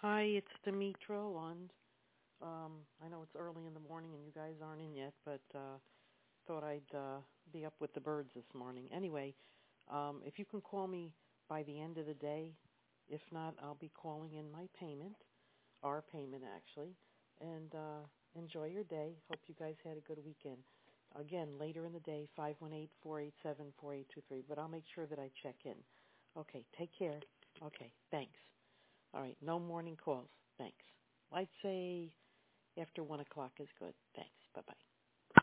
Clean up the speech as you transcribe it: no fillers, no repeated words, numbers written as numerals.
Hi, it's Dimitro, and I know it's early in the morning and you guys aren't in yet, but thought I'd be up with the birds this morning. Anyway, if you can call me by the end of the day, if not, I'll be calling in my payment, our payment actually, and enjoy your day. Hope you guys had a good weekend. Again, later in the day, 518-487-4823, but I'll make sure that I check in. Okay, take care. Okay, thanks. All right, no morning calls. Thanks. I'd say after 1 o'clock is good. Thanks. Bye-bye.